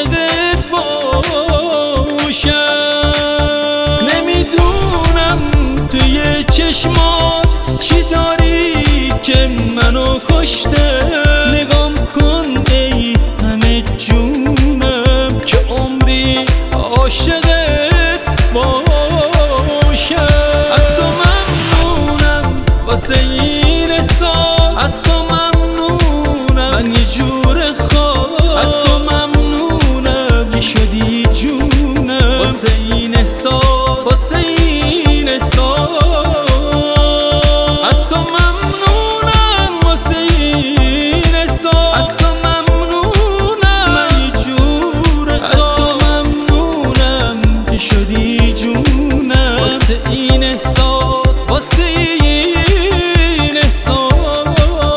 عاشقت باشم. نمیدونم توی چشمات چی داری که منو کشته. نگام کن ای همه جونم که عمری عاشقت باشم. از تو ممنونم واسه این احساس، از تو ممنونم من یه جور خاص. از تو ممنونم که شدی جونم واسه این احساس، واسه این احساس. از تو ممنونم واسه این احساس، از تو ممنونم من یه جور خاص. از تو ممنونم که شدی جونم واسه این احساس، واسه این احساس.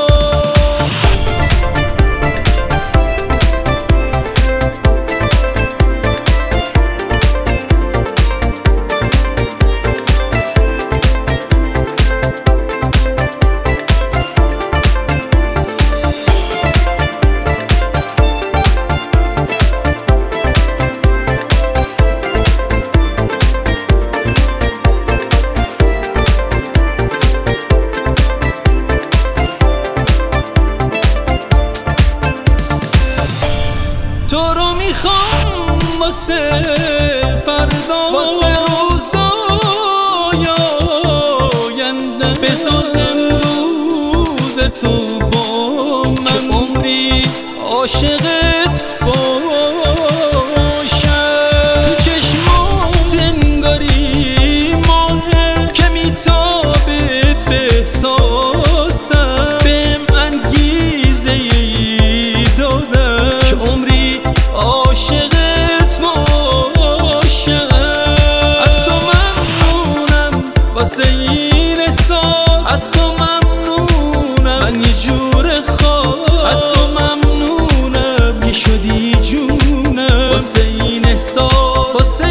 تو رو میخوام واسه فردا، واسه روزای آینده. بساز امروز تو با من که عمری عاشقت باشم. تو چشمات انگاری ماهه که میتابه به احساسم. بهم انگیزه ای دادن که عمری عاشقت باشم. از تو ممنونم واسه این احساس، از تو ممنونم من یه جور خاص. از تو ممنونم که شدی جونم واسه این احساس، واسه